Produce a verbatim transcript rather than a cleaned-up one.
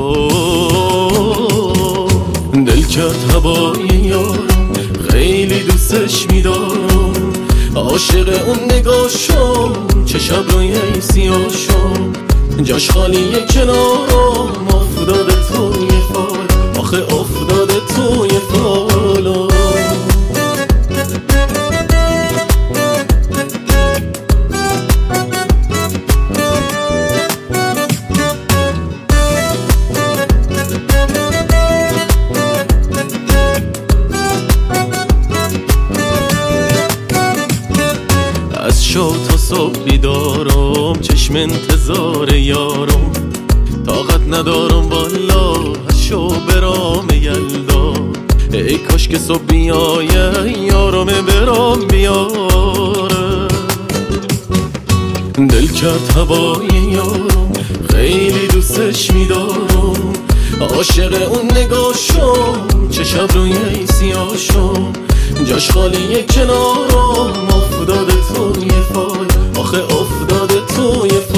دل کرد هوای یار، خیلی دوستش میدارم، عاشق اون نگاشم، چه شب روی سیاشم، جاش خالیه کنارم، افتاده توی فال، آخه افتاده توی فالم. از شو تا صبح بیدارم، چشم انتظار یارم، طاقت ندارم والا از شو برام یلدا، ای کاش که صبح بیایه یارم برام بیاره. دل کرد هوای یارم، خیلی دوستش میدارم، عاشق اون نگاشم، چه شب روی سیاشم، جاش خالیه کنارم، افتاده توی فال، آخه افتاده توی فال.